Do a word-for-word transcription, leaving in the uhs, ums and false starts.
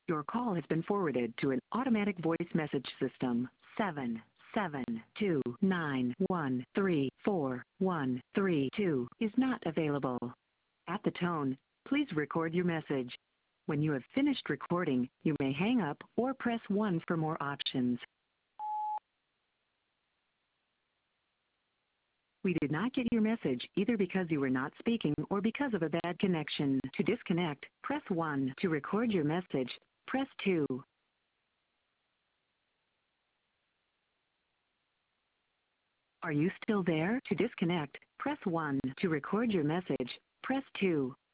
Your call has been forwarded to an automatic voice message system. seven seven two nine one three four one three two is not available. At the tone, please record your message. When you have finished recording, you may hang up or press one for more options. We did not get your message either because you were not speaking or because of a bad connection. To disconnect, press one. To record your message, press two. Are you still there? To disconnect, press one. To record your message, press two.